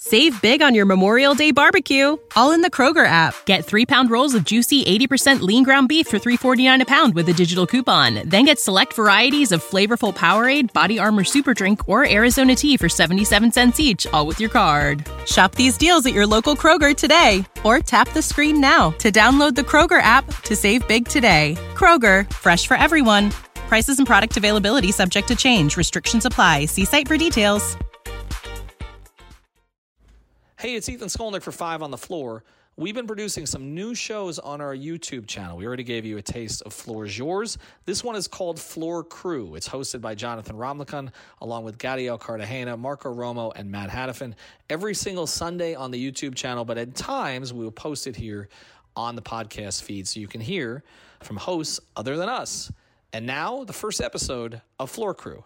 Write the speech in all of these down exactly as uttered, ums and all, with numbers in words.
Save big on your Memorial Day barbecue, all in the Kroger app. Get three-pound rolls of juicy eighty percent lean ground beef for three forty-nine a pound with a digital coupon. Then get select varieties of flavorful Powerade, Body Armor Super Drink, or Arizona tea for seventy-seven cents each, all with your card. Shop these deals at your local Kroger today, or tap the screen now to download the Kroger app to save big today. Kroger, fresh for everyone. Prices and product availability subject to change. Restrictions apply. See site for details. Hey, it's Ethan Skolnick for Five on the Floor. We've been producing some new shows on our YouTube channel. We already gave you a taste of Floor is Yours. This one is called Floor Crew. It's hosted by Jonathan Romlicon, along with Gadiel Cartagena, Marco Romo, and Matt Hannafin. Every single Sunday on the YouTube channel, but at times we will post it here on the podcast feed so you can hear from hosts other than us. And now, the first episode of Floor Crew.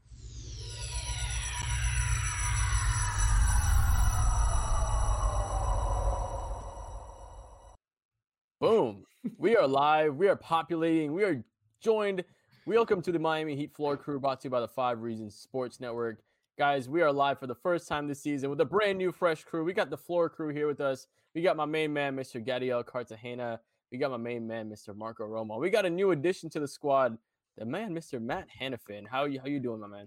Boom. We are live. We are populating. We are joined. Welcome to the Miami Heat Floor Crew, brought to you by the Five Reasons Sports Network. Guys, we are live for the first time this season with a brand new, fresh crew. We got the Floor Crew here with us. We got my main man, Mister Gadiel Cartagena. We got my main man, Mister Marco Romo. We got a new addition to the squad, the man, Mister Matt Hannafin. How you, how you doing, my man?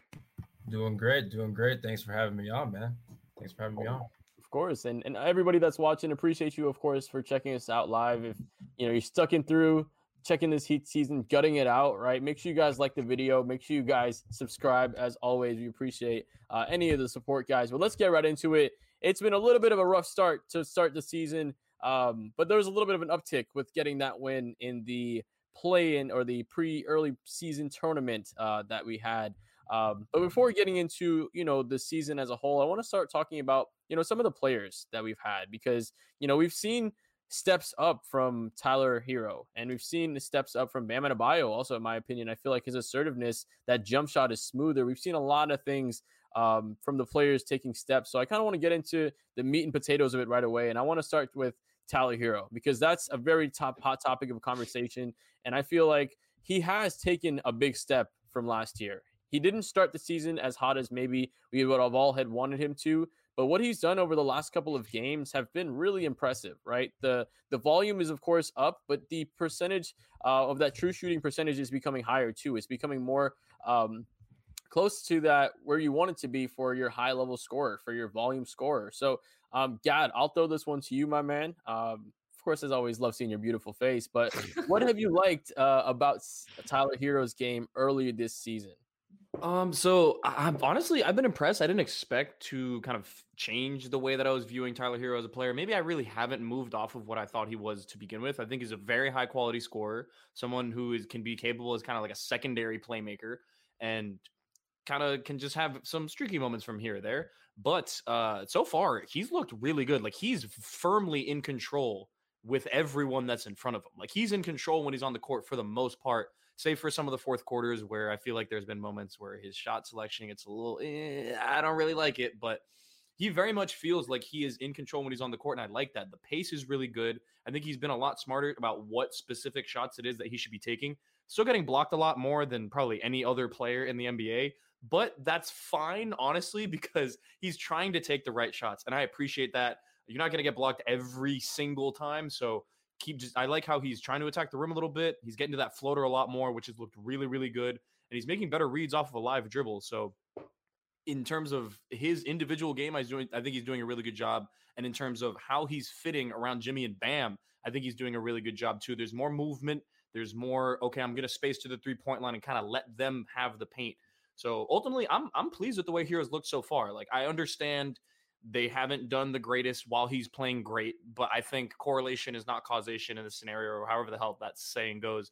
Doing great. Doing great. Thanks for having me on, man. Thanks for having me on. Of course, and and everybody that's watching, appreciate you, of course, for checking us out live. If you know you're stuck in through checking this Heat season, gutting it out, right? Make sure you guys like the video. Make sure you guys subscribe. As always, we appreciate uh, any of the support, guys. But let's get right into it. It's been a little bit of a rough start to start the season, um, but there was a little bit of an uptick with getting that win in the play-in or the pre-early season tournament uh, that we had. Um, but before getting into, you know, the season as a whole, I want to start talking about, you know, some of the players that we've had, because, you know, we've seen steps up from Tyler Hero, and we've seen the steps up from Bam Adebayo. Also, in my opinion, I feel like his assertiveness, that jump shot is smoother. We've seen a lot of things um, from the players taking steps. So I kind of want to get into the meat and potatoes of it right away. And I want to start with Tyler Hero, because that's a very top hot topic of conversation. And I feel like he has taken a big step from last year. He didn't start the season as hot as maybe we would have all had wanted him to, but what he's done over the last couple of games have been really impressive, right? The the volume is, of course, up, but the percentage uh, of that true shooting percentage is becoming higher too. It's becoming more um, close to that where you want it to be for your high-level scorer, for your volume scorer. So, um, Gad, I'll throw this one to you, my man. Um, of course, as always, love seeing your beautiful face, but what have you liked uh, about Tyler Hero's game earlier this season? Um, so I- I've honestly, I've been impressed. I didn't expect to kind of change the way that I was viewing Tyler Hero as a player. Maybe I really haven't moved off of what I thought he was to begin with. I think he's a very high quality scorer, someone who is can be capable as kind of like a secondary playmaker and kind of can just have some streaky moments from here or there. But uh, so far, he's looked really good. Like he's firmly in control with everyone that's in front of him. Like he's in control when he's on the court for the most part, save for some of the fourth quarters where I feel like there's been moments where his shot selection gets a little, eh, I don't really like it, but he very much feels like he is in control when he's on the court, and I like that. The pace is really good. I think he's been a lot smarter about what specific shots it is that he should be taking. Still getting blocked a lot more than probably any other player in the N B A, but that's fine, honestly, because he's trying to take the right shots, and I appreciate that. You're not going to get blocked every single time, so keep just I like how he's trying to attack the rim a little bit. He's getting to that floater a lot more, which has looked really, really good. And he's making better reads off of a live dribble. So in terms of his individual game, I, doing, I think he's doing a really good job. And in terms of how he's fitting around Jimmy and Bam, I think he's doing a really good job too. There's more movement. There's more, okay, I'm going to space to the three-point line and kind of let them have the paint. So ultimately, I'm I'm pleased with the way Heroes looked so far. Like, I understand they haven't done the greatest while he's playing great, but I think correlation is not causation in this scenario, or however the hell that saying goes.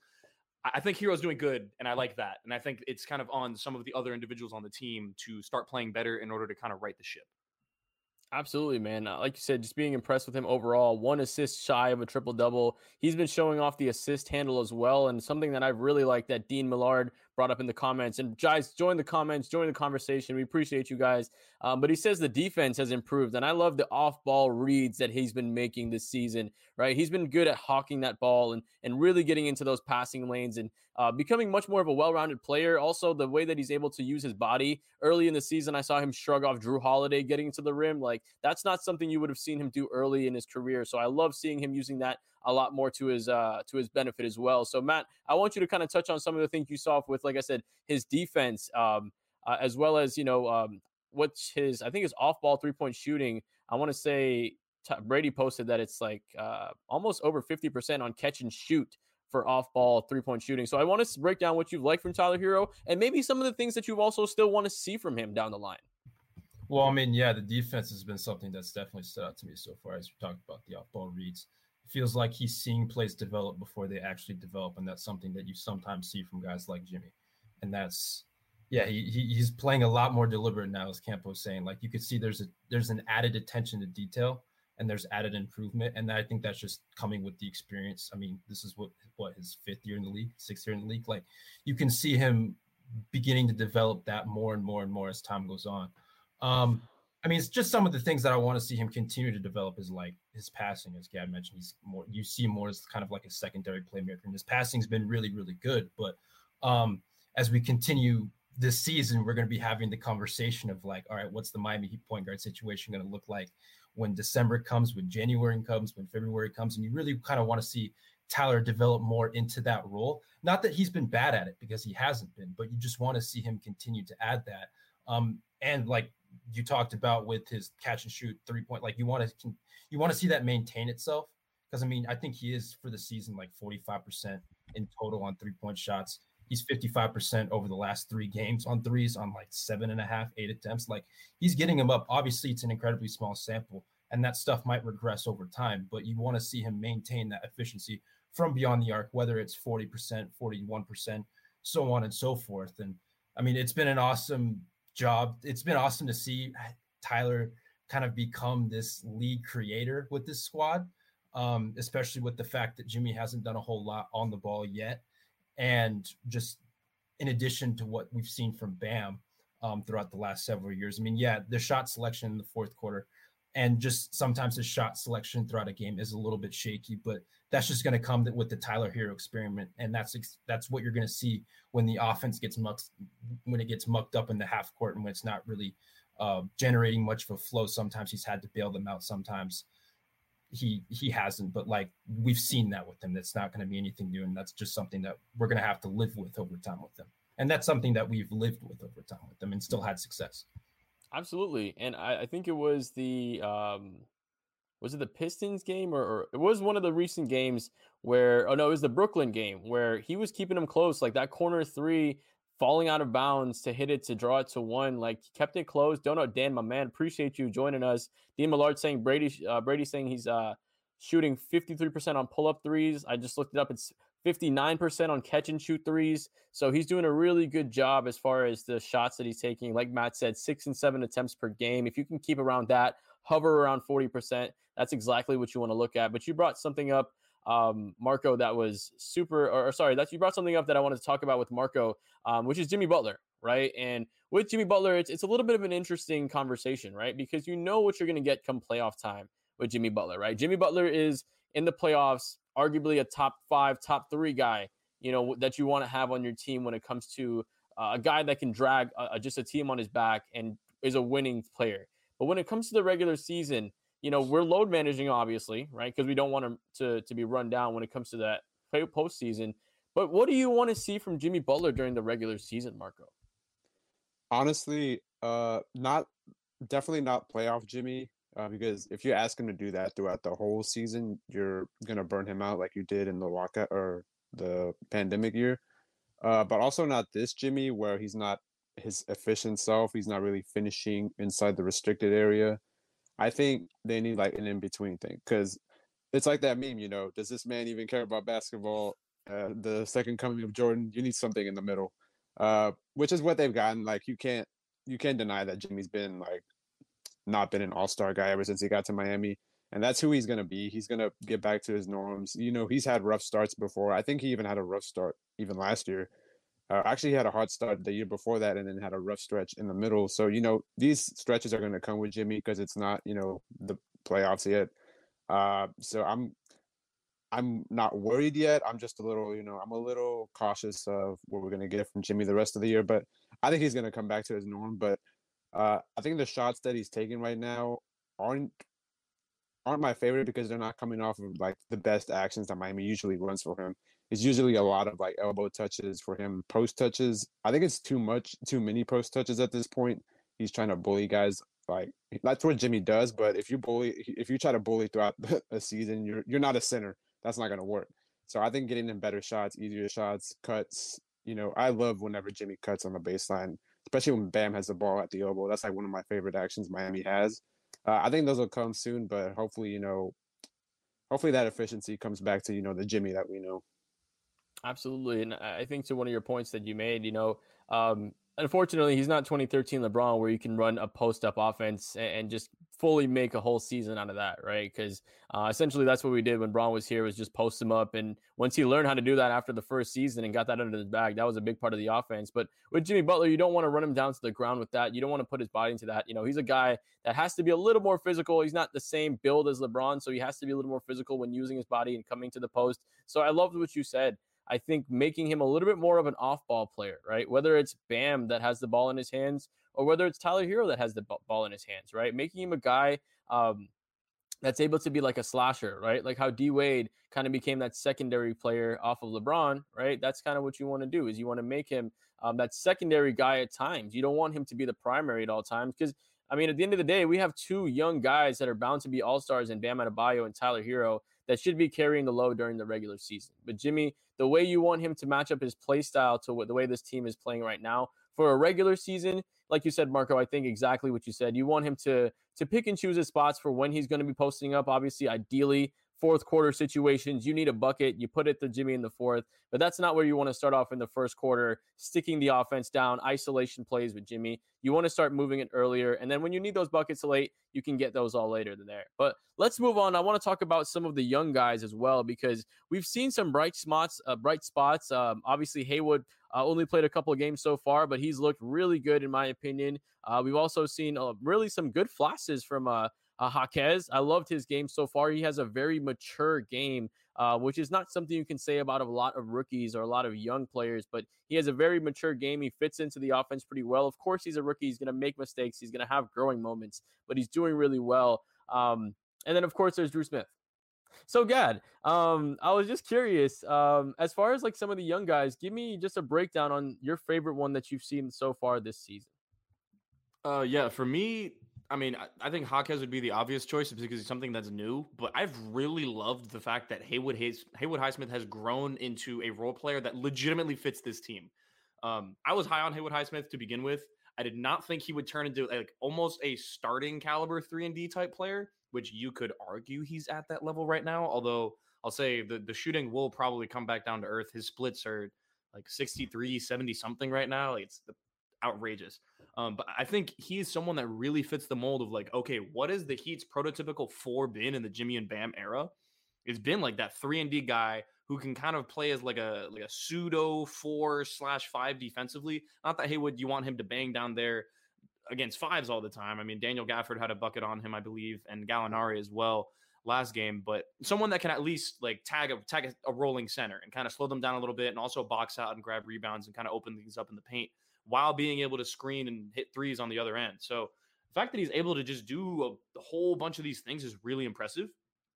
I think Hero's doing good, and I like that. And I think it's kind of on some of the other individuals on the team to start playing better in order to kind of right the ship. Absolutely, man. Uh, Like you said, just being impressed with him overall. One assist shy of a triple-double. He's been showing off the assist handle as well, and something that I've really liked that Dean Millard brought up in the comments. And guys, join the comments, join the conversation. We appreciate you guys. Um, but he says the defense has improved, and I love the off-ball reads that he's been making this season. Right, he's been good at hawking that ball and and really getting into those passing lanes and uh, becoming much more of a well-rounded player. Also, the way that he's able to use his body. Early in the season, I saw him shrug off Drew Holiday getting to the rim. Like, that's not something you would have seen him do early in his career. So I love seeing him using that a lot more to his uh, to his benefit as well. So Matt, I want you to kind of touch on some of the things you saw with, like I said, his defense, um, uh, as well as, you know, um, what's his, I think his off-ball three-point shooting. I want to say t- Brady posted that it's like uh, almost over fifty percent on catch and shoot for off-ball three-point shooting. So I want to break down what you've liked from Tyler Herro and maybe some of the things that you've also still want to see from him down the line. Well, I mean, yeah, the defense has been something that's definitely stood out to me so far as we talked about the off-ball reads. It feels like he's seeing plays develop before they actually develop, and that's something that you sometimes see from guys like Jimmy. And that's, yeah, he, he he's playing a lot more deliberate now, as Campo's saying. Like, you could see there's a there's an added attention to detail, and there's added improvement, and I think that's just coming with the experience. I mean, this is what what his fifth year in the league, sixth year in the league. Like, you can see him beginning to develop that more and more and more as time goes on. Um, I mean, it's just some of the things that I want to see him continue to develop is like his passing, as Gab mentioned. He's more, you see more as kind of like a secondary playmaker, and his passing's been really, really good. But um, as we continue this season, we're going to be having the conversation of like, all right, what's the Miami Heat point guard situation going to look like when December comes, when January comes, when February comes, and you really kind of want to see Tyler develop more into that role. Not that he's been bad at it, because he hasn't been, but you just want to see him continue to add that. Um, and like you talked about with his catch and shoot three point, like you want to you want to see that maintain itself, because I mean, I think he is for the season like forty-five percent in total on three point shots. He's fifty-five percent over the last three games on threes on like seven and a half, eight attempts. Like, he's getting them up. Obviously, it's an incredibly small sample, and that stuff might regress over time, but you want to see him maintain that efficiency from beyond the arc, whether it's forty percent, forty-one percent, so on and so forth. And I mean, it's been an awesome job. It's been awesome to see Tyler kind of become this league creator with this squad, um, especially with the fact that Jimmy hasn't done a whole lot on the ball yet. And just in addition to what we've seen from Bam um, throughout the last several years. I mean, yeah, the shot selection in the fourth quarter and just sometimes his shot selection throughout a game is a little bit shaky, but that's just going to come with the Tyler Herro experiment. And that's that's what you're going to see when the offense gets mucked, when it gets mucked up in the half court and when it's not really uh, generating much of a flow. Sometimes he's had to bail them out. Sometimes he he hasn't, but like we've seen that with him. That's not going to be anything new, and that's just something that we're going to have to live with over time with him. And that's something that we've lived with over time with them and still had success. Absolutely. And I, I think it was the um was it the Pistons game or, or it was one of the recent games where oh no, it was the Brooklyn game where he was keeping them close, like that corner three falling out of bounds to hit it to draw it to one, like he kept it close. Don't know, Dan, my man, appreciate you joining us. Dean Millard saying Brady uh, Brady saying he's uh shooting fifty-three percent on pull-up threes. I just looked it up. It's fifty-nine percent on catch and shoot threes. So he's doing a really good job as far as the shots that he's taking. Like Matt said, six and seven attempts per game. If you can keep around that, hover around forty percent, that's exactly what you want to look at. But you brought something up, um, Marco, that was super, or, or sorry, that you brought something up that I wanted to talk about with Marco, um, which is Jimmy Butler, right? And with Jimmy Butler, it's, it's a little bit of an interesting conversation, right? Because you know what you're going to get come playoff time with Jimmy Butler, right? Jimmy Butler is in the playoffs, arguably a top five, top three guy, you know, that you want to have on your team when it comes to uh, a guy that can drag uh, just a team on his back and is a winning player. But when it comes to the regular season, you know, we're load managing, obviously, right? Because we don't want him to, to be run down when it comes to that postseason. But what do you want to see from Jimmy Butler during the regular season, Marco? Honestly, uh, not definitely not playoff Jimmy. Uh, because if you ask him to do that throughout the whole season, you're gonna burn him out like you did in the lockout or the pandemic year. Uh, but also not this Jimmy, where he's not his efficient self. He's not really finishing inside the restricted area. I think they need like an in-between thing, because it's like that meme, you know, does this man even care about basketball? Uh, the second coming of Jordan, you need something in the middle, uh, which is what they've gotten. Like you can't you can't deny that Jimmy's been like not been an all-star guy ever since he got to Miami, and that's who he's going to be. He's going to get back to his norms. You know, he's had rough starts before. I think he even had a rough start even last year. Uh, actually, he had a hard start the year before that, and then had a rough stretch in the middle. So you know these stretches are going to come with Jimmy because it's not you know the playoffs yet. Uh, so I'm I'm not worried yet. I'm just a little, you know, I'm a little cautious of what we're going to get from Jimmy the rest of the year, but I think he's going to come back to his norm. But uh, I think the shots that he's taking right now aren't aren't my favorite because they're not coming off of like the best actions that Miami usually runs for him. It's usually a lot of like elbow touches for him, post touches. I think it's too much, too many post touches at this point. He's trying to bully guys. Like that's what Jimmy does. But if you bully, if you try to bully throughout a season, you're you're not a center. That's not going to work. So I think getting him better shots, easier shots, cuts. You know, I love whenever Jimmy cuts on the baseline, especially when Bam has the ball at the elbow. That's like one of my favorite actions Miami has. Uh, I think those will come soon, but hopefully, you know, hopefully that efficiency comes back to, you know, the Jimmy that we know. Absolutely. And I think to one of your points that you made, you know, um, unfortunately, he's not twenty thirteen LeBron where you can run a post-up offense and, and just fully make a whole season out of that, right? Because uh, essentially that's what we did when Bron was here, was just post him up. And once he learned how to do that after the first season and got that under his bag, that was a big part of the offense. But with Jimmy Butler, you don't want to run him down to the ground with that. You don't want to put his body into that. You know, he's a guy that has to be a little more physical. He's not the same build as LeBron, so he has to be a little more physical when using his body and coming to the post. So I loved what you said. I think making him a little bit more of an off-ball player, right? Whether it's Bam that has the ball in his hands or whether it's Tyler Hero that has the ball in his hands, right? Making him a guy um, that's able to be like a slasher, right? Like how D-Wade kind of became that secondary player off of LeBron, right? That's kind of what you want to do, is you want to make him um, that secondary guy at times. You don't want him to be the primary at all times because, I mean, at the end of the day, we have two young guys that are bound to be all-stars in Bam Adebayo and Tyler Hero that should be carrying the load during the regular season. But Jimmy, the way you want him to match up his play style to what, the way this team is playing right now for a regular season, like you said, Marco, I think exactly what you said. You want him to to pick and choose his spots for when he's going to be posting up. Obviously, ideally, fourth quarter situations, you need a bucket, you put it to Jimmy in the fourth, but that's not where you want to start off in the first quarter, sticking the offense down, isolation plays with Jimmy. You want to start moving it earlier, and then when you need those buckets late, you can get those all later than there. But let's move on. I want to talk about some of the young guys as well, because we've seen some bright spots. Uh, bright spots. Um, obviously, Haywood uh, only played a couple of games so far, but he's looked really good in my opinion. Uh, we've also seen uh, really some good flashes from uh, uh, Jaquez. I loved his game so far. He has a very mature game, uh, which is not something you can say about a lot of rookies or a lot of young players, but he has a very mature game. He fits into the offense pretty well. Of course, he's a rookie. He's going to make mistakes. He's going to have growing moments, but he's doing really well. Um, and then, of course, there's Drew Smith. So, Gad, um, I was just curious, um, as far as like some of the young guys, give me just a breakdown on your favorite one that you've seen so far this season. Uh, yeah, for me, I mean, I, I think Jaquez would be the obvious choice because it's something that's new, but I've really loved the fact that Haywood Hayes, Haywood Highsmith has grown into a role player that legitimately fits this team. Um, I was high on Haywood Highsmith to begin with. I did not think he would turn into like almost a starting caliber three and D type player, which you could argue he's at that level right now. Although I'll say the, the shooting will probably come back down to earth. His splits are like sixty-three, seventy something right now. Like it's outrageous. Um, but I think he's someone that really fits the mold of like, okay, what is the Heat's prototypical four been in the Jimmy and Bam era? It's been like that three and D guy who can kind of play as like a like a pseudo four slash five defensively. Not that Haywood, you want him to bang down there against fives all the time. I mean, Daniel Gafford had a bucket on him, I believe, and Gallinari as well last game. But someone that can at least like tag a tag a, a rolling center and kind of slow them down a little bit, and also box out and grab rebounds and kind of open things up in the paint while being able to screen and hit threes on the other end. So the fact that he's able to just do a, a whole bunch of these things is really impressive.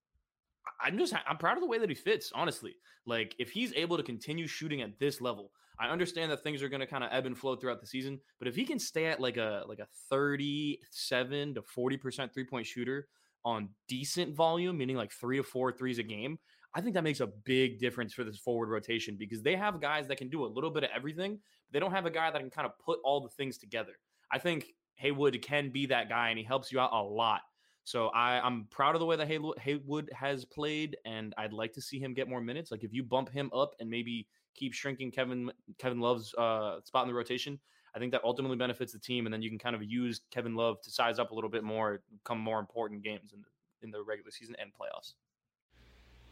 I'm just, I'm proud of the way that he fits, honestly. Like, if he's able to continue shooting at this level, I understand that things are going to kind of ebb and flow throughout the season, but if he can stay at like a, like a thirty-seven to forty percent three-point shooter on decent volume, meaning like three to four threes a game, I think that makes a big difference for this forward rotation because they have guys that can do a little bit of everything, but they don't have a guy that can kind of put all the things together. I think Haywood can be that guy, and he helps you out a lot. So I, I'm proud of the way that Haywood has played, and I'd like to see him get more minutes. Like if you bump him up and maybe keep shrinking Kevin Kevin Love's uh, spot in the rotation, I think that ultimately benefits the team, and then you can kind of use Kevin Love to size up a little bit more, become more important games in the in the regular season and playoffs.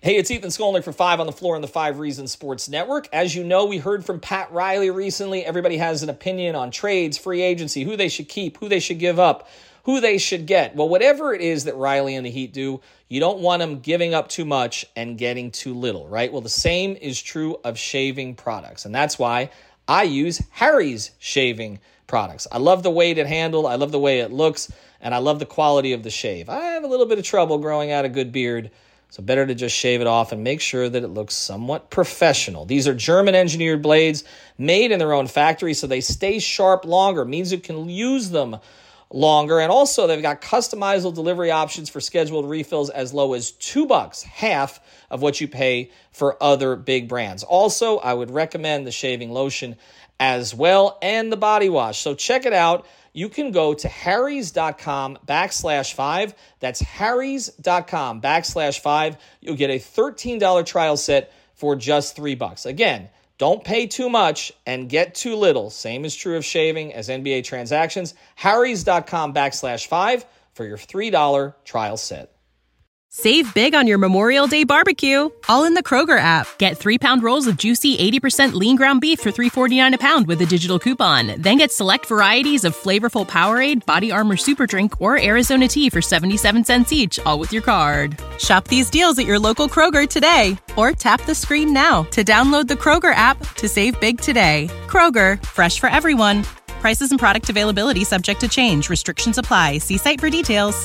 Hey, it's Ethan Skolnick for Five on the Floor on the Five Reasons Sports Network. As you know, we heard from Pat Riley recently. Everybody has an opinion on trades, free agency, who they should keep, who they should give up, who they should get. Well, whatever it is that Riley and the Heat do, you don't want them giving up too much and getting too little, right? Well, the same is true of shaving products, and that's why I use Harry's shaving products. I love the weight it handles, I love the way it looks, and I love the quality of the shave. I have a little bit of trouble growing out a good beard, so better to just shave it off and make sure that it looks somewhat professional. These are German-engineered blades made in their own factory, so they stay sharp longer. It means you can use them longer. And also, they've got customizable delivery options for scheduled refills as low as two bucks, half of what you pay for other big brands. Also, I would recommend the shaving lotion as well and the body wash. So check it out. You can go to harrys.com backslash five. That's harrys.com backslash five. You'll get a thirteen dollars trial set for just three bucks. Again, don't pay too much and get too little. Same is true of shaving as N B A transactions. harrys.com backslash five for your three dollars trial set. Save big on your Memorial Day barbecue, all in the Kroger app. Get three-pound rolls of juicy eighty percent lean ground beef for three forty-nine a pound with a digital coupon. Then get select varieties of flavorful Powerade, Body Armor Super Drink, or Arizona tea for seventy-seven cents each, all with your card. Shop these deals at your local Kroger today, or tap the screen now to download the Kroger app to save big today. Kroger, fresh for everyone. Prices and product availability subject to change. Restrictions apply. See site for details.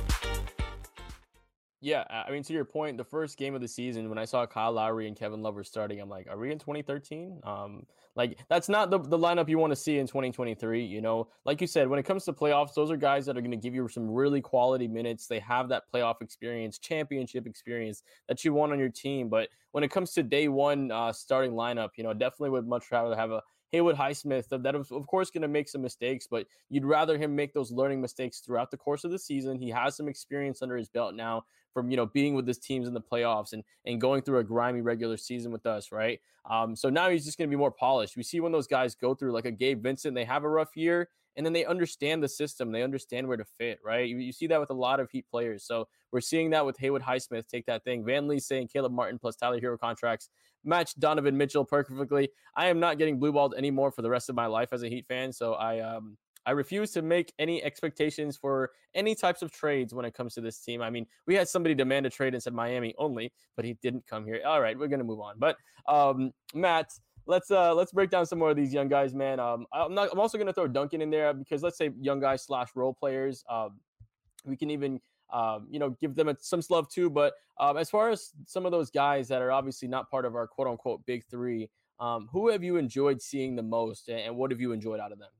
Yeah, I mean, to your point, the first game of the season, when I saw Kyle Lowry and Kevin Love were starting, I'm like, are we in twenty thirteen? Um, like, that's not the, the lineup you want to see in twenty twenty-three, you know? Like you said, when it comes to playoffs, those are guys that are going to give you some really quality minutes. They have that playoff experience, championship experience that you want on your team. But when it comes to day one uh, starting lineup, you know, definitely would much rather have a Haywood Highsmith that is, of course, going to make some mistakes, but you'd rather him make those learning mistakes throughout the course of the season. He has some experience under his belt now from, you know, being with his teams in the playoffs and, and going through a grimy regular season with us, right? Um, so now he's just going to be more polished. We see when those guys go through like a Gabe Vincent, they have a rough year, and then they understand the system. They understand where to fit, right? You, you see that with a lot of Heat players. So we're seeing that with Haywood Highsmith take that thing. Van Lee saying Caleb Martin plus Tyler Hero contracts match Donovan Mitchell perfectly. I am not getting blue balled anymore for the rest of my life as a Heat fan. So I um I refuse to make any expectations for any types of trades when it comes to this team. I mean, we had somebody demand a trade and said Miami only, but he didn't come here. All right, we're gonna move on. But um, Matt, let's uh let's break down some more of these young guys, man. Um, I'm not. I'm also gonna throw Duncan in there because let's say young guys slash role players. Um, we can even. Um, you know, give them a, some love too. But um, as far as some of those guys that are obviously not part of our quote unquote big three, um, who have you enjoyed seeing the most and, and what have you enjoyed out of them?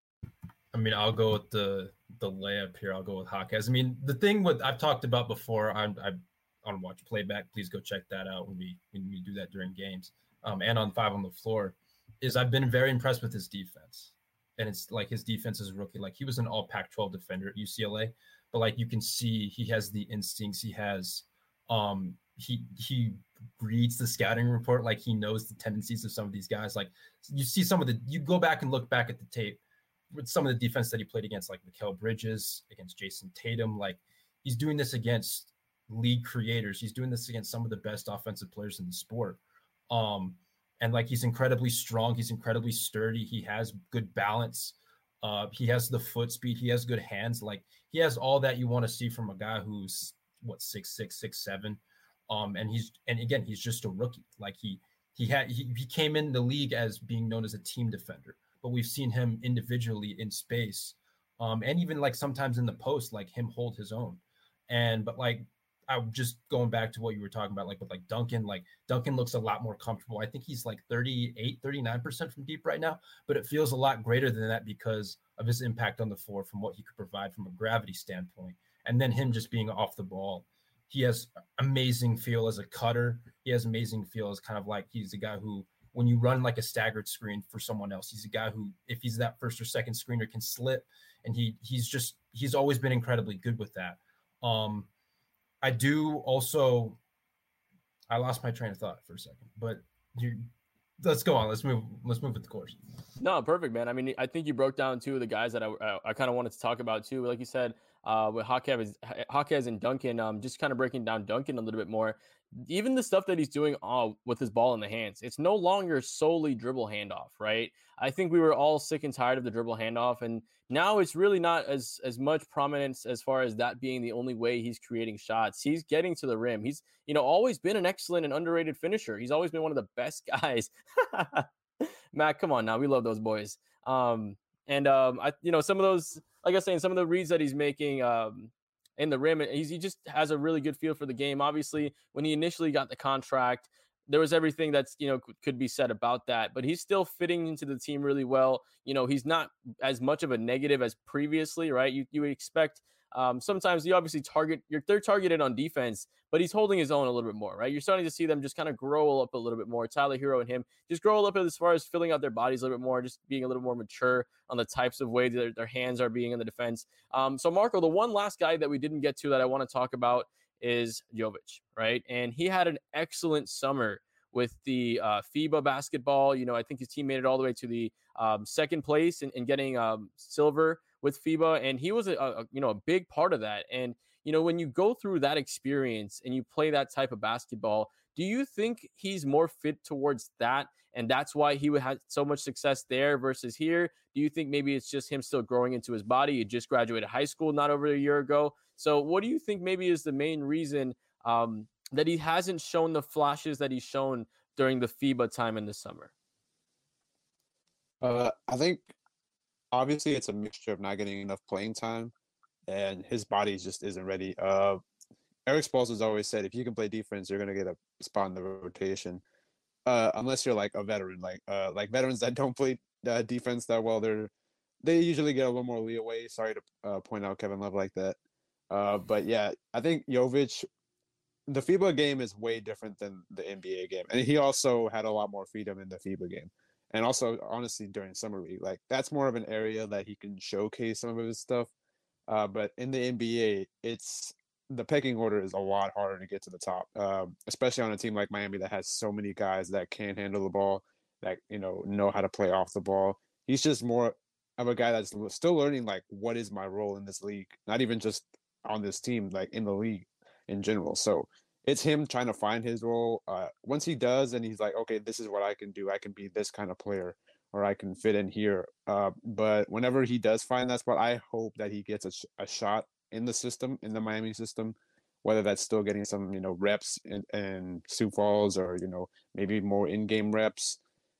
I mean, I'll go with the the layup here. I'll go with Hawkes. I mean, the thing with I've talked about before, I I on watch playback. Please go check that out when we when we do that during games. Um, and on Five on the Floor, is I've been very impressed with his defense, and it's like his defense as a rookie. Like he was an All Pac twelve defender at U C L A. But like you can see, he has the instincts. He has, um, he he reads the scouting report. Like he knows the tendencies of some of these guys. Like you see some of the, you go back and look back at the tape with some of the defense that he played against, like Mikal Bridges, against Jason Tatum. Like he's doing this against league creators. He's doing this against some of the best offensive players in the sport. Um, and like he's incredibly strong. He's incredibly sturdy. He has good balance. Uh, he has the foot speed. He has good hands. Like he has all that you want to see from a guy who's what six six six seven. Um, and he's and again he's just a rookie. Like he he had he, he came in the league as being known as a team defender, but we've seen him individually in space, um, and even like sometimes in the post, like him hold his own. And but like I'm just going back to what you were talking about, like with like Duncan, like Duncan looks a lot more comfortable. I think he's like thirty-eight, thirty-nine percent from deep right now, but it feels a lot greater than that because of his impact on the floor from what he could provide from a gravity standpoint. And then him just being off the ball. He has amazing feel as a cutter. He has amazing feel as kind of like he's a guy who, when you run like a staggered screen for someone else, he's a guy who, if he's that first or second screener, can slip. And he he's just, he's always been incredibly good with that. Um, I do also, I lost my train of thought for a second, but you, let's go on. Let's move. Let's move with the course. No, perfect, man. I mean, I think you broke down two of the guys that I I, I kind of wanted to talk about too. Like you said, uh, with Jaquez, Jaquez and Duncan. Um, just kind of breaking down Duncan a little bit more. Even the stuff that he's doing uh, with his ball in the hands, it's no longer solely dribble handoff, right? I think we were all sick and tired of the dribble handoff, and now it's really not as as much prominence as far as that being the only way he's creating shots. He's getting to the rim. He's, you know, always been an excellent and underrated finisher. He's always been one of the best guys. Matt, come on now. We love those boys. Um, and, um, I, you know, some of those, like I was saying, some of the reads that he's making um, in the rim, he's, he just has a really good feel for the game. Obviously, when he initially got the contract, there was everything that's, you know, could be said about that, but he's still fitting into the team really well. You know, he's not as much of a negative as previously, right? You, you would expect Um, sometimes you obviously target, you're, they're targeted on defense, but he's holding his own a little bit more, right? You're starting to see them just kind of grow up a little bit more. Tyler Hero and him just grow up as far as filling out their bodies a little bit more, just being a little more mature on the types of ways that their, their hands are being in the defense. Um, so Marco, the one last guy that we didn't get to that I want to talk about is Jovic, right? And he had an excellent summer with the uh, FIBA basketball. You know, I think his team made it all the way to the um, second place and, and getting um, silver with FIBA, and he was a, a you know a big part of that. And you know, when you go through that experience and you play that type of basketball, do you think he's more fit towards that, and that's why he would have so much success there versus here? Do you think maybe it's just him still growing into his body? He just graduated high school not over a year ago. So what do you think maybe is the main reason um, that he hasn't shown the flashes that he's shown during the FIBA time in the summer? Uh, I think obviously it's a mixture of not getting enough playing time, and his body just isn't ready. Uh, Eric Spoelstra's always said, if you can play defense, you're gonna get a spot in the rotation. Uh, unless you're like a veteran, like uh, like veterans that don't play uh, defense that well, they're they usually get a little more leeway. Sorry to uh, point out Kevin Love like that. Uh, but yeah, I think Jovic, the FIBA game is way different than the N B A game, and he also had a lot more freedom in the FIBA game. And also, honestly, during summer league, like that's more of an area that he can showcase some of his stuff. Uh, but in the N B A, it's the pecking order is a lot harder to get to the top, um, especially on a team like Miami that has so many guys that can handle the ball, that you know know how to play off the ball. He's just more of a guy that's still learning, like, what is my role in this league? Not even just on this team, like in the league in general. So it's him trying to find his role. Uh, once he does, and he's like, okay, this is what I can do. I can be this kind of player, or I can fit in here. Uh, but whenever he does find that spot, I hope that he gets a, sh- a shot in the system, in the Miami system, whether that's still getting some, you know, reps in, in Sioux Falls, or, you know, maybe more in-game reps.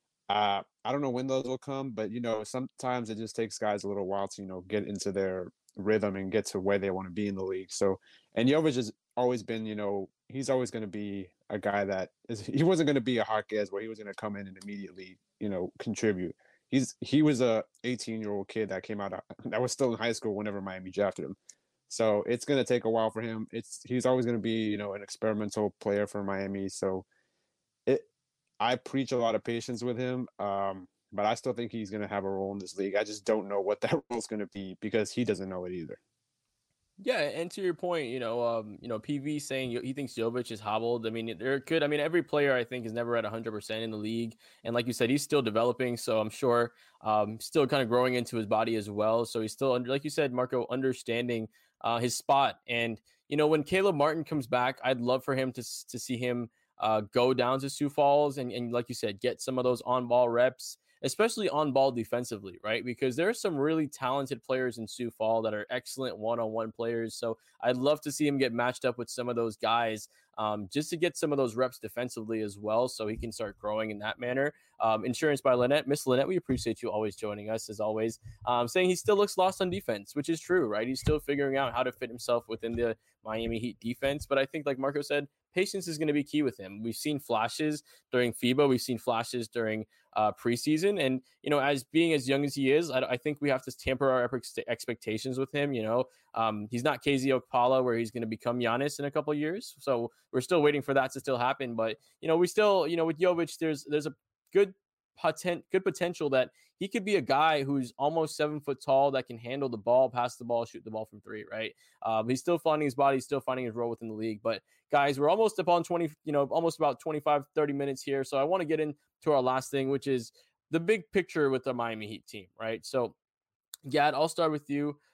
Uh, I don't know when those will come, but, you know, sometimes it just takes guys a little while to, you know, get into their rhythm and get to where they want to be in the league. So, and Jovic has always been, you know, he's always going to be a guy that is, he wasn't going to be a Jaquez where he was going to come in and immediately, you know, contribute. He's, he was a eighteen year old kid that came out, of, that was still in high school whenever Miami drafted him. So it's going to take a while for him. It's, he's always going to be, you know, an experimental player for Miami. So it, I preach a lot of patience with him. Um, but I still think he's going to have a role in this league. I just don't know what that role is going to be because he doesn't know it either. Yeah, and to your point, you know, um, you know, P V saying he thinks Jovic is hobbled. I mean, there could, I mean, every player I think is never at one hundred percent in the league, and like you said, he's still developing. So I'm sure, um, still kind of growing into his body as well. So he's still, like you said, Marco, understanding uh, his spot. And you know, when Caleb Martin comes back, I'd love for him to to see him uh, go down to Sioux Falls and and like you said, get some of those on ball reps, especially on ball defensively, right? Because there are some really talented players in Sioux Falls that are excellent one-on-one players. So I'd love to see him get matched up with some of those guys um, just to get some of those reps defensively as well, so he can start growing in that manner. Um, Insurance by Lynette. Miss Lynette, we appreciate you always joining us as always. Um, saying he still looks lost on defense, which is true, right? He's still figuring out how to fit himself within the Miami Heat defense. But I think, like Marco said, patience is going to be key with him. We've seen flashes during FIBA. We've seen flashes during uh, preseason. And, you know, as being as young as he is, I, I think we have to temper our expectations with him. You know, um, he's not K Z Okpala where he's going to become Giannis in a couple of years. So we're still waiting for that to still happen. But, you know, we still, you know, with Jovic, there's, there's a good potent, good potential that he could be a guy who's almost seven foot tall that can handle the ball, pass the ball, shoot the ball from three, right? Um, he's still finding his body, he's still finding his role within the league. But guys, we're almost upon twenty, you know, almost about twenty-five, thirty minutes here. So I want to get into our last thing, which is the big picture with the Miami Heat team, right? So, Gad, I'll start with you.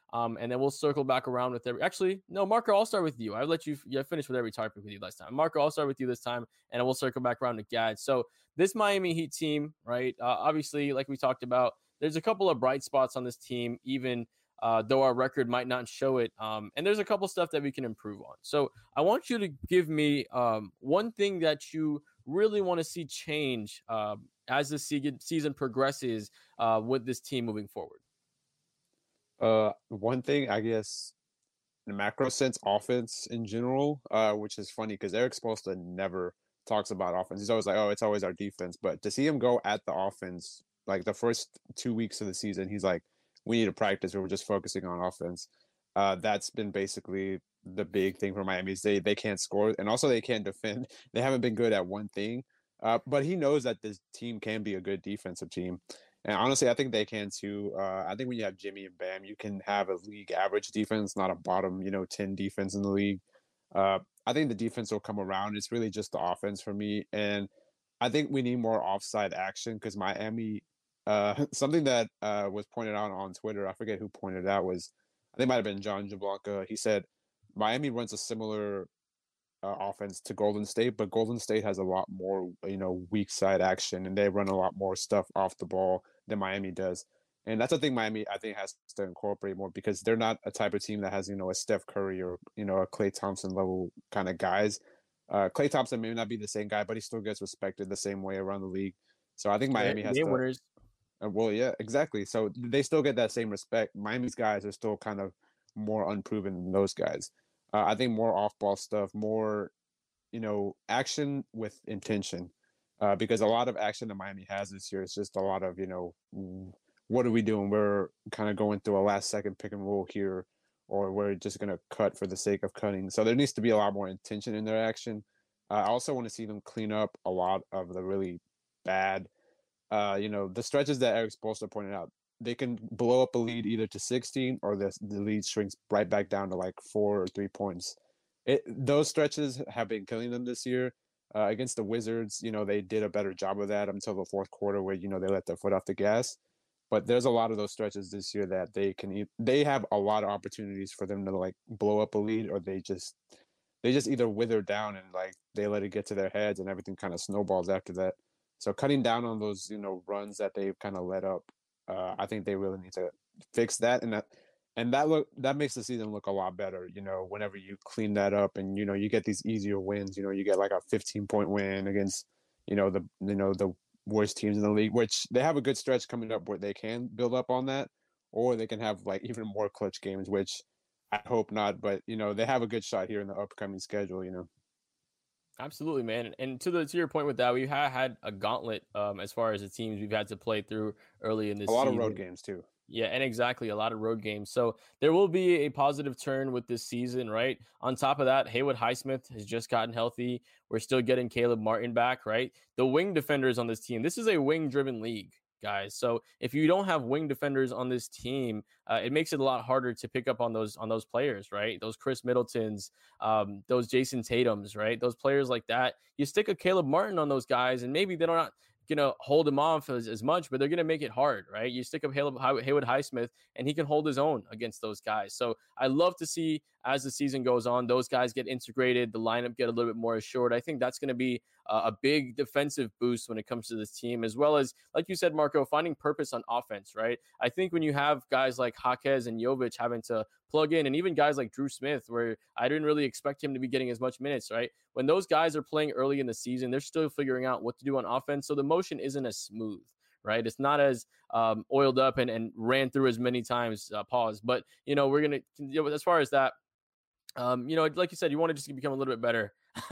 Um, and then we'll circle back around with every. Actually, no, Marco, I'll start with you. I let you. Yeah, finish with every topic with you last time. Marco, I'll start with you this time, and we'll circle back around to Gad. So this Miami Heat team, right? Uh, obviously, like we talked about, there's a couple of bright spots on this team, even uh, though our record might not show it. Um, and there's a couple stuff that we can improve on. So I want you to give me um, one thing that you really want to see change uh, as the season season progresses uh, with this team moving forward. Uh, one thing, I guess, in a macro sense, offense in general, uh, which is funny because Eric Spoelstra never talks about offense. He's always like, oh, it's always our defense. But to see him go at the offense, like the first two weeks of the season, he's like, we need to practice or we're just focusing on offense. Uh, that's been basically the big thing for Miami is they, they can't score. And also they can't defend. They haven't been good at one thing. Uh, but he knows that this team can be a good defensive team. And honestly, I think they can too. Uh, I think when you have Jimmy and Bam, you can have a league average defense, not a bottom, you know, ten defense in the league. Uh, I think the defense will come around. It's really just the offense for me. And I think we need more offside action because Miami, uh, something that uh, was pointed out on Twitter, I forget who pointed it out, was, I think it might have been John Jablanca. He said Miami runs a similar uh, offense to Golden State, but Golden State has a lot more, you know, weak side action, and they run a lot more stuff off the ball than Miami does. And that's a thing Miami, I think, has to incorporate more because they're not a type of team that has, you know, a Steph Curry or, you know, a Klay Thompson level kind of guys. Uh, Klay Thompson may not be the same guy, but he still gets respected the same way around the league. So I think Miami yeah, has to. Winners. Uh, well, yeah, exactly. So they still get that same respect. Miami's guys are still kind of more unproven than those guys. Uh, I think more off-ball stuff, more, you know, action with intention. Uh, because a lot of action that Miami has this year is just a lot of, you know, what are we doing? We're kind of going through a last-second pick and roll here, or we're just going to cut for the sake of cutting. So there needs to be a lot more intention in their action. Uh, I also want to see them clean up a lot of the really bad, uh, you know, the stretches that Eric Spoelstra pointed out. They can blow up a lead either to sixteen or the, the lead shrinks right back down to like four or three points. It, those stretches have been killing them this year. Uh, against the Wizards, you know, they did a better job of that until the fourth quarter where, you know, they let their foot off the gas. But there's a lot of those stretches this year that they can, they have a lot of opportunities for them to like blow up a lead, or they just, they just either wither down and like they let it get to their heads and everything kind of snowballs after that. So cutting down on those, you know, runs that they've kind of let up, uh, I think they really need to fix that. And that, and that look, that makes the season look a lot better, you know, whenever you clean that up and, you know, you get these easier wins, you know, you get like a fifteen point win against, you know, the, you know, the worst teams in the league, which they have a good stretch coming up where they can build up on that, or they can have like even more clutch games, which I hope not, but, you know, they have a good shot here in the upcoming schedule, you know. Absolutely, man. And to the to your point with that, we've had, had a gauntlet um, as far as the teams we've had to play through early in this a lot season. of road games too. Yeah, and exactly, a lot of road games. So there will be a positive turn with this season, right? On top of that, Haywood Highsmith has just gotten healthy. We're still getting Caleb Martin back, right? The wing defenders on this team, this is a wing-driven league, guys. So if you don't have wing defenders on this team, uh, it makes it a lot harder to pick up on those on those players, right? Those Chris Middletons, um, those Jason Tatums, right? Those players like that. You stick a Caleb Martin on those guys, and maybe they're not going to hold him off as, as much, but they're going to make it hard, right? You stick up Haywood Highsmith, and he can hold his own against those guys. So I love to see as the season goes on, those guys get integrated, the lineup get a little bit more assured. I think that's going to be uh, a big defensive boost when it comes to this team, as well as, like you said, Marco, finding purpose on offense, right? I think when you have guys like Jaquez and Jovic having to plug in, and even guys like Drew Smith, where I didn't really expect him to be getting as much minutes, right? When those guys are playing early in the season, they're still figuring out what to do on offense. So the motion isn't as smooth, right? It's not as um, oiled up and, and ran through as many times, uh, pause. But, you know, we're going to, as far as that, um, you know, like you said, you want to just become a little bit better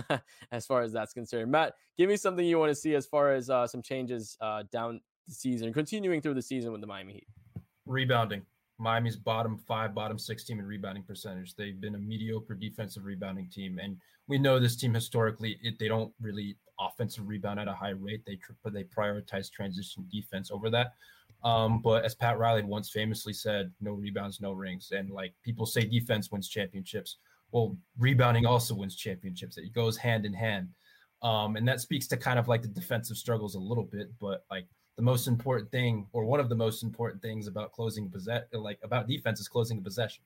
as far as that's concerned. Matt, give me something you want to see as far as uh, some changes uh, down the season, continuing through the season with the Miami Heat. Rebounding. Miami's bottom five, bottom six team in rebounding percentage. They've been a mediocre defensive rebounding team. And we know this team historically, it, they don't really offensive rebound at a high rate. They but they prioritize transition defense over that. Um, but as Pat Riley once famously said, no rebounds, no rings. And like people say defense wins championships. Well, rebounding also wins championships. It goes hand in hand. Um, and that speaks to kind of like the defensive struggles a little bit, but like the most important thing, or one of the most important things about closing possession, like about defense, is closing a possession.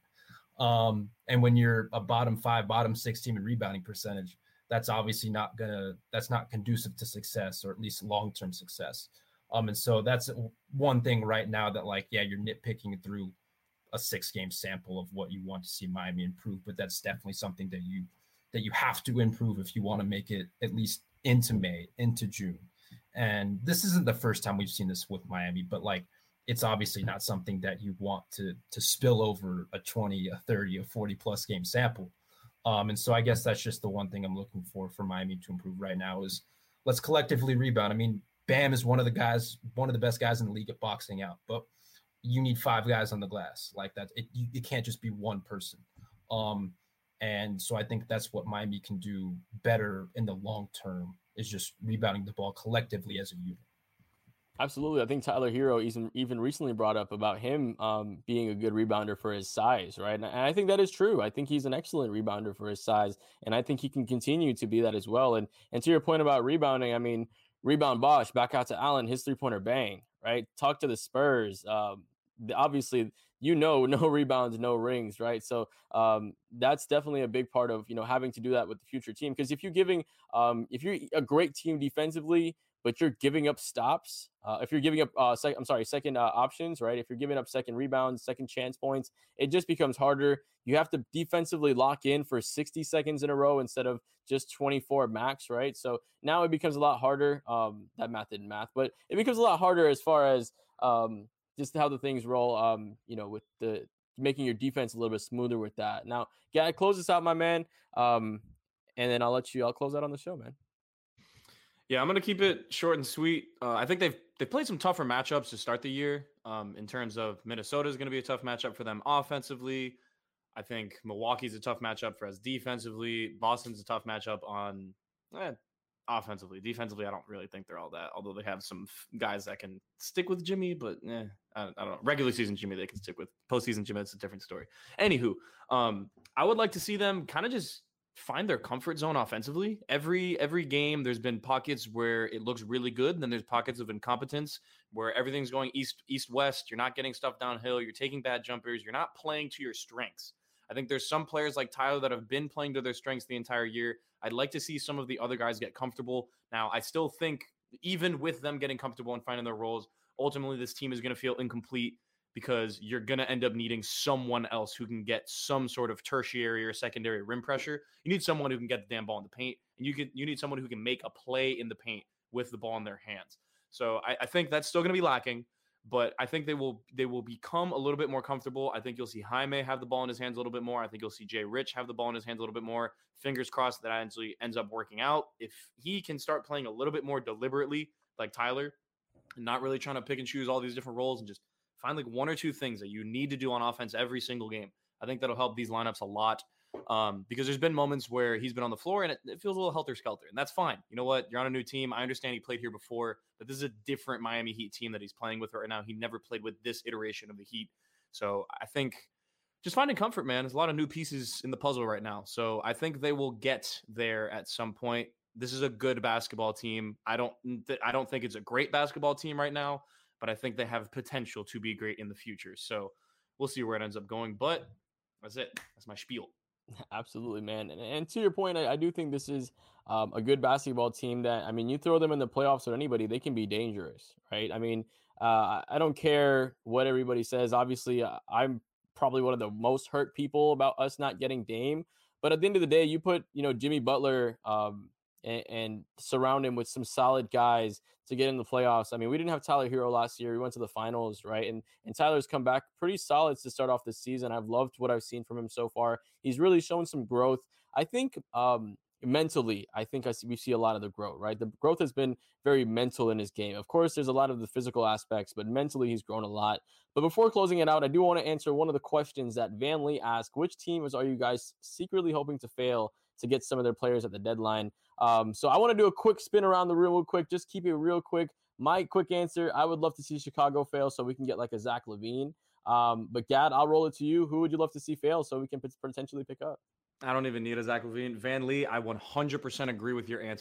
Um, and when you're a bottom five, bottom six team in rebounding percentage, that's obviously not gonna, that's not conducive to success, or at least long-term success. Um, and so that's one thing right now that, like, yeah, you're nitpicking through a six game sample of what you want to see Miami improve, but that's definitely something that you, that you have to improve if you want to make it at least into May, into June. And this isn't the first time we've seen this with Miami, but like, it's obviously not something that you want to, to spill over a twenty, a thirty, a forty plus game sample. Um, and so I guess that's just the one thing I'm looking for for Miami to improve right now is let's collectively rebound. I mean, Bam is one of the guys, one of the best guys in the league at boxing out, but you need five guys on the glass like that. It, you, it can't just be one person. Um, and so I think that's what Miami can do better in the long term, is just rebounding the ball collectively as a unit. Absolutely. I think Tyler Hero even, even recently brought up about him um, being a good rebounder for his size, right? And I think that is true. I think he's an excellent rebounder for his size, and I think he can continue to be that as well. And and to your point about rebounding, I mean, rebound Bosch, back out to Allen, his three-pointer bang, right? Talk to the Spurs. Um, obviously, you know, no rebounds, no rings, right? So um, that's definitely a big part of, you know, having to do that with the future team. Because if you're giving, um, if you're a great team defensively, but you're giving up stops, uh, if you're giving up, uh, sec- I'm sorry, second uh, options, right? If you're giving up second rebounds, second chance points, it just becomes harder. You have to defensively lock in for sixty seconds in a row instead of just twenty-four max, right? So now it becomes a lot harder. Um, that math didn't math, but it becomes a lot harder as far as um, just how the things roll, um, you know, with the making your defense a little bit smoother with that. Now, Gad, close this out, my man. Um, and then I'll let you, I'll close out on the show, man. Yeah, I'm gonna keep it short and sweet. Uh, I think they've they've played some tougher matchups to start the year. Um, in terms of Minnesota is going to be a tough matchup for them offensively. I think Milwaukee's a tough matchup for us defensively. Boston's a tough matchup on eh, offensively. Defensively, I don't really think they're all that. Although they have some guys that can stick with Jimmy, but eh, I, I don't know. Regular season Jimmy they can stick with. Postseason Jimmy, it's a different story. Anywho, um, I would like to see them kind of just find their comfort zone offensively. Every every game, there's been pockets where it looks really good, and then there's pockets of incompetence where everything's going east, east, west. You're not getting stuff downhill. You're taking bad jumpers. You're not playing to your strengths. I think there's some players like Tyler that have been playing to their strengths the entire year. I'd like to see some of the other guys get comfortable. Now, I still think even with them getting comfortable and finding their roles, ultimately this team is going to feel incomplete, because you're going to end up needing someone else who can get some sort of tertiary or secondary rim pressure. You need someone who can get the damn ball in the paint, and you can you need someone who can make a play in the paint with the ball in their hands. So I, I think that's still going to be lacking, but I think they will they will become a little bit more comfortable. I think you'll see Jaime have the ball in his hands a little bit more. I think you'll see Jay Rich have the ball in his hands a little bit more. Fingers crossed that actually ends up working out. If he can start playing a little bit more deliberately like Tyler, and not really trying to pick and choose all these different roles and just find like one or two things that you need to do on offense every single game, I think that'll help these lineups a lot. Um, because there's been moments where he's been on the floor and it, it feels a little helter-skelter, and that's fine. You know what? You're on a new team. I understand he played here before, but this is a different Miami Heat team that he's playing with right now. He never played with this iteration of the Heat. So I think just finding comfort, man. There's a lot of new pieces in the puzzle right now. So I think they will get there at some point. This is a good basketball team. I don't, I don't think it's a great basketball team right now, but I think they have potential to be great in the future. So we'll see where it ends up going. But that's it. That's my spiel. Absolutely, man. And, and to your point, I, I do think this is um, a good basketball team that, I mean, you throw them in the playoffs or anybody, they can be dangerous, right? I mean, uh, I don't care what everybody says. Obviously, uh, I'm probably one of the most hurt people about us not getting Dame. But at the end of the day, you put, you know, Jimmy Butler um, and, and surround him with some solid guys to get in the playoffs. I mean, we didn't have Tyler Hero last year. We went to the finals, right? And and Tyler's come back pretty solid to start off this season. I've loved what I've seen from him so far. He's really shown some growth. I think um, mentally, I think I see, we see a lot of the growth, right? The growth has been very mental in his game. Of course, there's a lot of the physical aspects, but mentally he's grown a lot. But before closing it out, I do want to answer one of the questions that Van Lee asked. Which teams are you guys secretly hoping to fail to get some of their players at the deadline? Um, so I want to do a quick spin around the room real quick. Just keep it real quick. My quick answer, I would love to see Chicago fail so we can get like a Zach LaVine. Um, but Gad, I'll roll it to you. Who would you love to see fail so we can potentially pick up? I don't even need a Zach LaVine. Van Lee, I one hundred percent agree with your answer.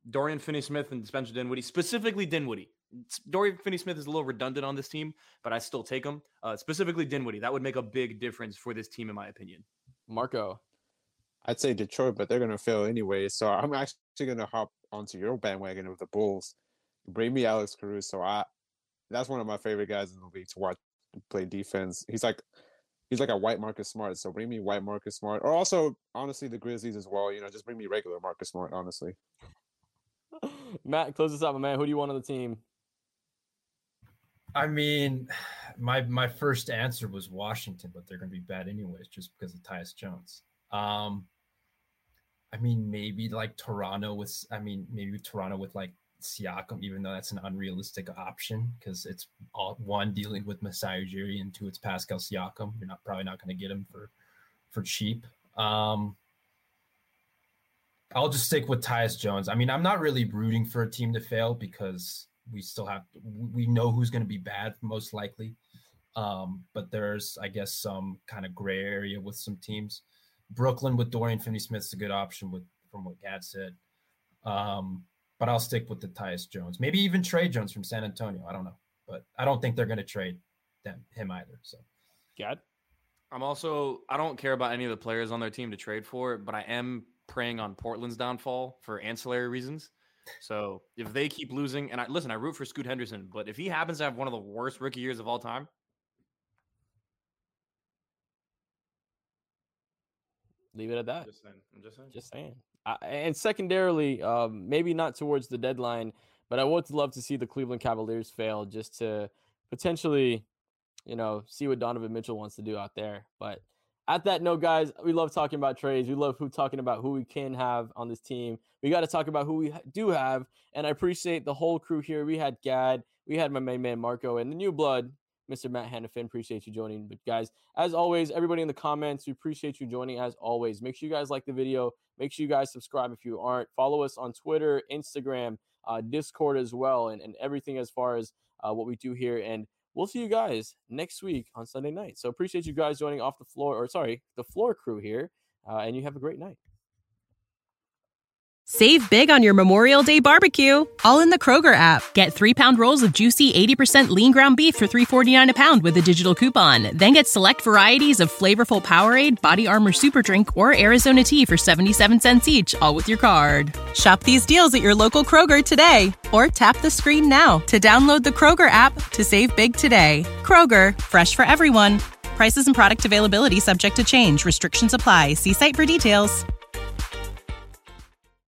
Dorian Finney-Smith and Spencer Dinwiddie, specifically Dinwiddie. Dorian Finney-Smith is a little redundant on this team, but I still take him. Uh, specifically Dinwiddie. That would make a big difference for this team, in my opinion. Marco. I'd say Detroit, but they're going to fail anyway. So I'm actually going to hop onto your bandwagon of the Bulls. Bring me Alex Caruso. I, that's one of my favorite guys in the league to watch play defense. He's like he's like a white Marcus Smart. So bring me white Marcus Smart. Or also, honestly, the Grizzlies as well. You know, just bring me regular Marcus Smart, honestly. Matt, close this out, my man. Who do you want on the team? I mean, my my first answer was Washington, but they're going to be bad anyways just because of Tyus Jones. Um, I mean, maybe like Toronto with, I mean, maybe Toronto with like Siakam, even though that's an unrealistic option because it's all one dealing with Masai Ujiri and two it's Pascal Siakam. You're not probably not going to get him for for cheap. Um, I'll just stick with Tyus Jones. I mean, I'm not really rooting for a team to fail because we still have we know who's going to be bad most likely. Um, but there's, I guess, some kind of gray area with some teams. Brooklyn with Dorian Finney-Smith's a good option with from what Gad said. Um, but I'll stick with the Tyus Jones. Maybe even Trey Jones from San Antonio. I don't know. But I don't think they're going to trade them him either. So, Gad? I'm also – I don't care about any of the players on their team to trade for, but I am preying on Portland's downfall for ancillary reasons. So if they keep losing – and I listen, I root for Scoot Henderson, but if he happens to have one of the worst rookie years of all time – leave it at that. I'm just saying. I'm just saying. Just saying. Uh, and secondarily, um, maybe not towards the deadline, but I would love to see the Cleveland Cavaliers fail just to potentially, you know, see what Donovan Mitchell wants to do out there. But at that note, guys, we love talking about trades. We love who talking about who we can have on this team. We got to talk about who we do have. And I appreciate the whole crew here. We had Gad, we had my main man Marco, and the new blood, Mister Matt Hannafin. Appreciate you joining. But guys, as always, everybody in the comments, we appreciate you joining as always. Make sure you guys like the video. Make sure you guys subscribe if you aren't. Follow us on Twitter, Instagram, uh, Discord as well, and, and everything as far as uh, what we do here. And we'll see you guys next week on Sunday night. So appreciate you guys joining off the floor, or sorry, the floor crew here. Uh, and you have a great night. Save big on your Memorial Day barbecue, all in the Kroger app. Get three-pound rolls of juicy eighty percent lean ground beef for three forty-nine a pound with a digital coupon. Then get select varieties of flavorful Powerade, Body Armor Super Drink, or Arizona tea for seventy-seven cents each, all with your card. Shop these deals at your local Kroger today, or tap the screen now to download the Kroger app to save big today. Kroger, fresh for everyone. Prices and product availability subject to change. Restrictions apply. See site for details.